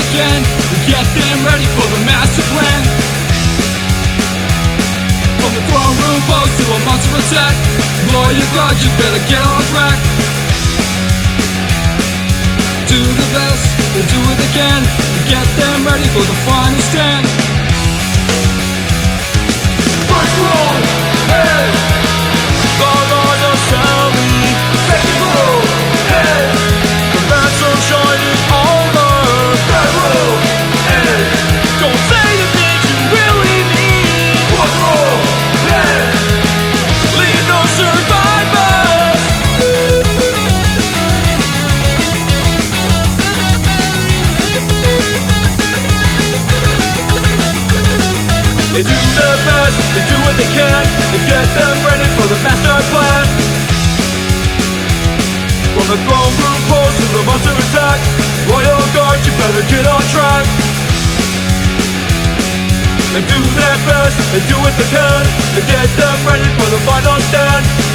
again to get them ready for the master plan. From the throne room post to a monster attack, lower your guard, you better get on track. Do the best, and do it again to get them ready for the final stand. First roll, hey! Guard on yourself, second roll, hey! The man's so shining armor. Third roll, hey! Don't say the things you really mean. Fourth roll, hey! Leave no survivors. They do their best, they do what they can to get them ready for the master plan. From the throne room post to the monster attack, Royal Guard, you better get on track. They do their best, they do what they can to get them ready for the final stand.